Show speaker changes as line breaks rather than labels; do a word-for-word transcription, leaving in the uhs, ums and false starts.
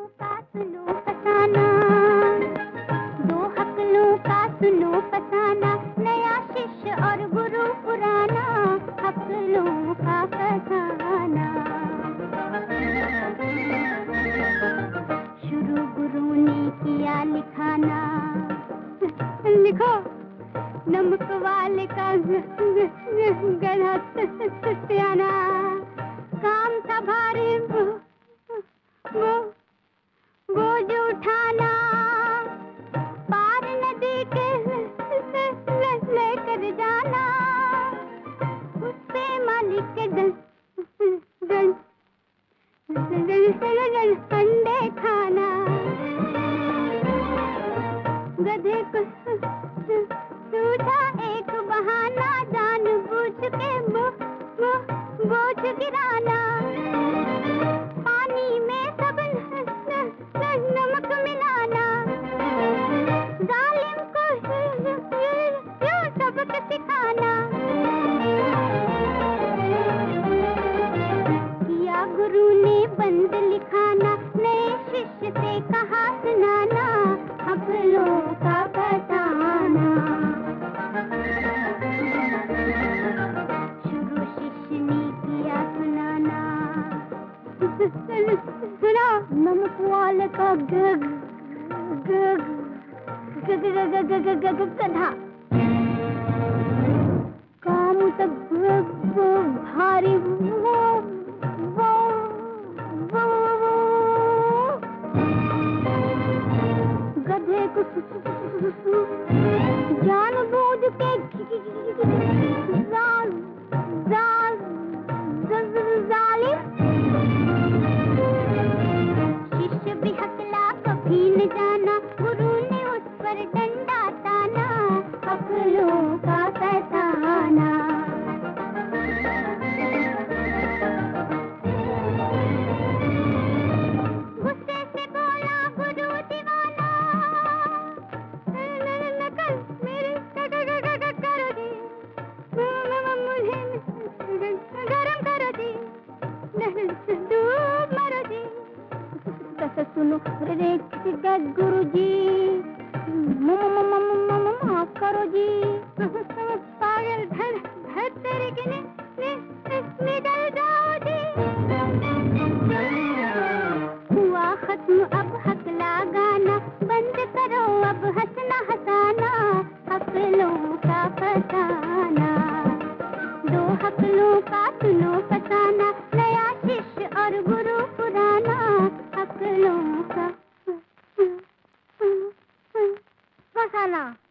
का सुनो फसाना, दो हकलों का सुनो फसाना, नया शिष्य और गुरु पुराना, हकलों का फसाना। शुरू गुरु ने किया लिखाना, लिखो नमक वाले का गधा सत्याना, काम था भारी वो बोझ उठाना, पार नदी के लेकर जाना, उससे मालिक के दल अंडे खाना, गधे को सूझा एक बहाना, जान बूझ के वो वो बोझ गिराना, पानी में सब नमक मिलाना, जालिम को यूं सबक सिखाना। किया गुरु ने बंद लिखाना, नए शिष्य से कहा सुनाना, हकलों का फसाना। शुरू शिष्य ने किया सुनाना, सुना नमक वाले का गग गग गग गग गग गग गधा, काम तब भारी वो वो वो गधे को जान बूझ के जाल जाल जालिम, शिष्य भी हकला कभी न जाना, गुरु ने उस पर डंडा ताना, हकलों का फसाना। गुस्से से बोला गुरु दीवाना, नकल मेरी करो दी, मुझे गरम करो दी, डूब मरो दी। सुनो रे गुरु जी, माफ करो जी, पागल धर धर तेरे के निकल जाओ जी। हुआ खत्म अब हकला गाना, बंद करो अब हंसना हंसाना, हकलों का फसाना। दो हकलों का सुनो फसाना, नया शिष्य और गुरु पुराना, हकलों का फसाना।